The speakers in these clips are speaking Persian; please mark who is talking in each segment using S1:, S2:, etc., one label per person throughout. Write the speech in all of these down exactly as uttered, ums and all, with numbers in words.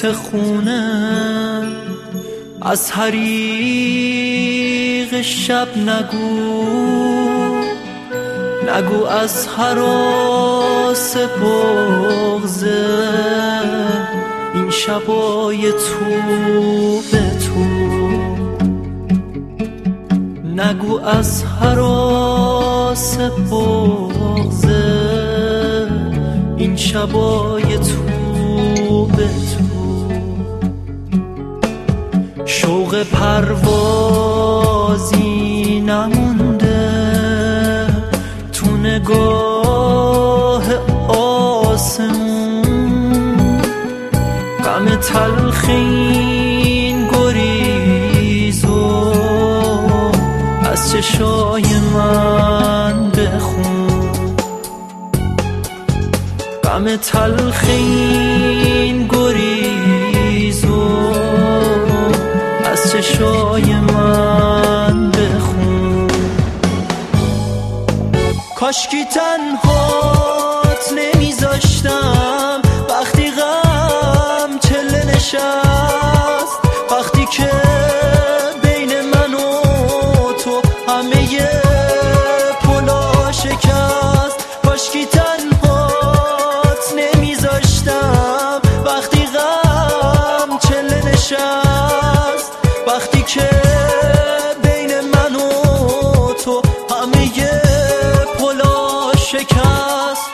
S1: لیست خونه از حریق شب نگو، نگو از هراس بغضه این شبای تو به تو، نگو از هراس بغضه این شبای تو به تو. شوق پروازی نمونده تو نگاه آسمون، غم تلخ این گریزو از چشای من بخون، غم تلخ این گریزو از چشای من بخون. کاشکی تنهات نمیذاشتم وقتی غم چله نشست، وقتی که بین من و تو همه پلا شکست. کاشکی تنهات نمیذاشتم وقتی غم چله نشست، وقتی که بین من و تو همه پلا شکست.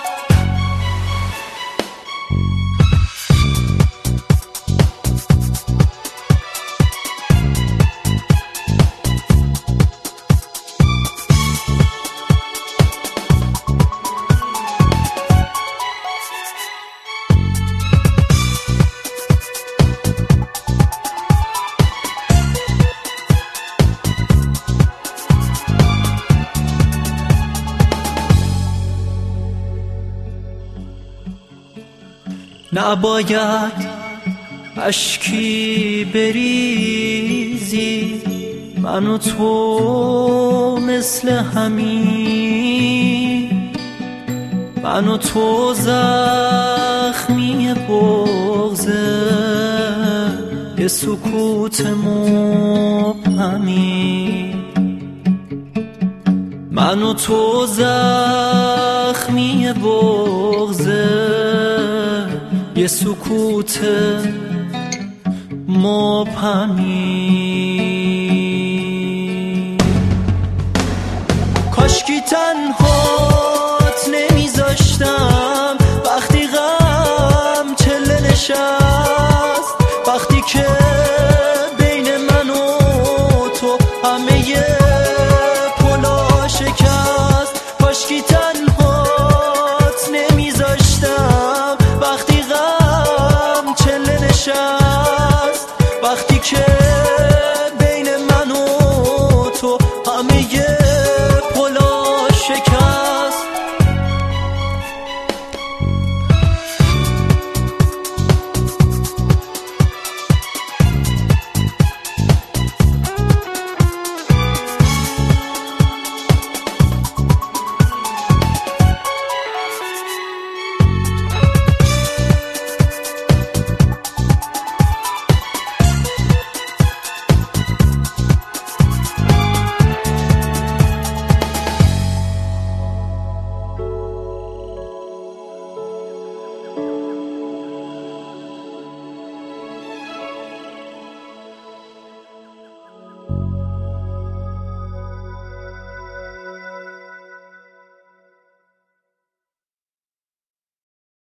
S1: نباید اشکی بریزی من و تو مثل همین، من و تو زخمی بغضه یه سکوت مبهمی، من و تو زخمی بغضه یه سکوت مبهمی. کاشکی تنهات نمیذاشتم وقتی غم چله نشست، وقتی که